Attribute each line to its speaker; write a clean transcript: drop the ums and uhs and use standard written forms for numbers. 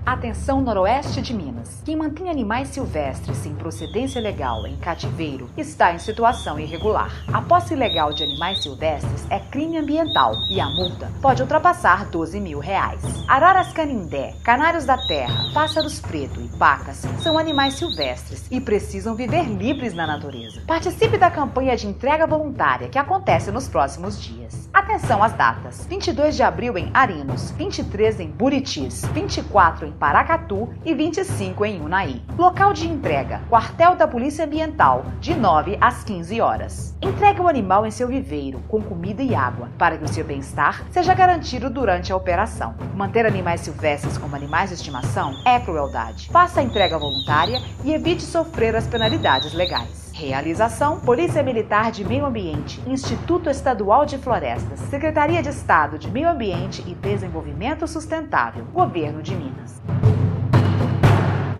Speaker 1: Atenção Noroeste de Minas. Quem mantém animais silvestres sem procedência legal em cativeiro está em situação irregular. A posse ilegal de animais silvestres é crime ambiental e a multa pode ultrapassar R$12 mil. Araras canindé, canários da terra, pássaros preto e pacas são animais silvestres e precisam viver livres na natureza. Participe da campanha de entrega voluntária que acontece nos próximos dias. Atenção às datas: 22 de abril em Arinos, 23 em Buritis, 24 em Paracatu e 25 em Unai. Local de entrega: quartel da Polícia Ambiental, de 9 às 15 horas. Entregue o animal em seu viveiro, com comida e água, para que o seu bem-estar seja garantido durante a operação. Manter animais silvestres como animais de estimação é crueldade. Faça a entrega voluntária e evite sofrer as penalidades legais. Realização: Polícia Militar de Meio Ambiente, Instituto Estadual de Florestas, Secretaria de Estado de Meio Ambiente e Desenvolvimento Sustentável, Governo de Minas.